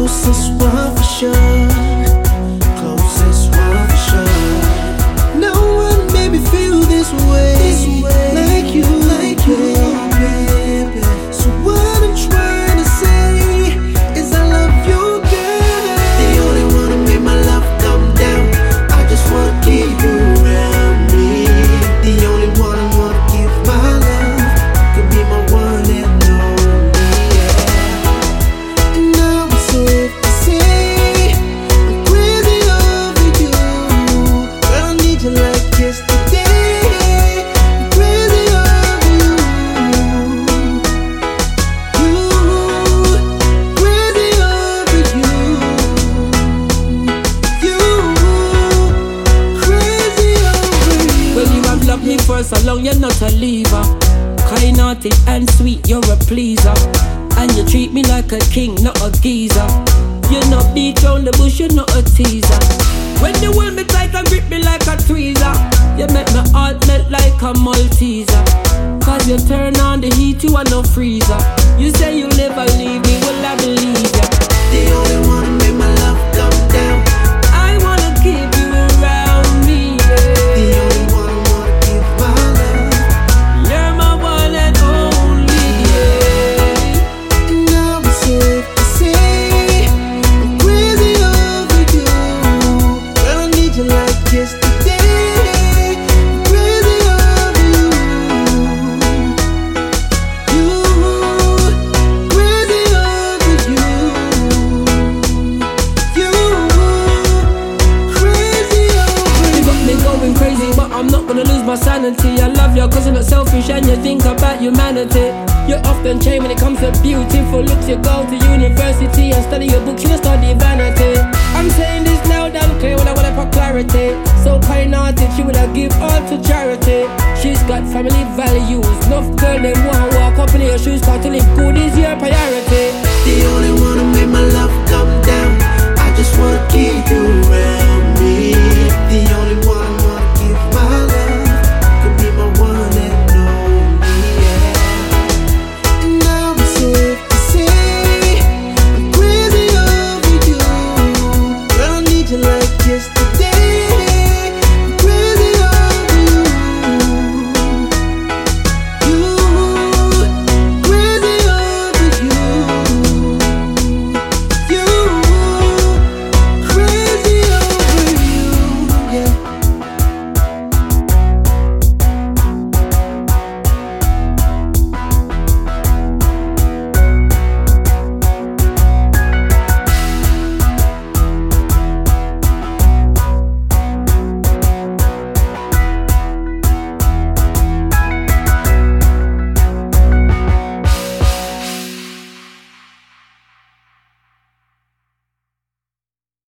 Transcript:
closest one for sure. Closest one for sure. No one made me feel this way like you, baby. So what I'm trying to say is I love you, girl. The only one who made my love come down. I just wanna keep you around me. The only one I wanna give my love. Could be my one and only, yeah. And now it's safe to say I'm crazy over you. Girl, I need you like yesterday. I'm crazy over you. Crazy over you. Crazy over you. Well, you have loved me for so long, you're not a leaver. Kind-hearted and sweet, you're a pleaser. And you treat me like a king, not a geezer. You're not beat round the bush, you're not a teaser. When you hold me tight and grip me like a tweezer, you make my heart melt like a Malteser. Cause you turn on the heat, you are no freezer. You say you'll never leave me, well I believe ya. The only one who made my love come down. I wanna keep you around me, The yeah. only one I wanna give my love. You're my one and only, yeah. And now it's safe to say I'm crazy over you. Girl, I need you like yesterday. I'm crazy over you. Crazy over you. Crazy over You got me going crazy, but I'm not gonna lose my sanity. I love you cause you're not selfish and you think about humanity. You're often chained when it comes to beautiful looks. You go to university and study your books, you don't study vanity. I'm saying this loud and clear when I want it for clarity. So kind-hearted, she would have give all to charity. She's got family values. Enough girl, them want walk up in your shoes. Cause to live good is your priority. The only one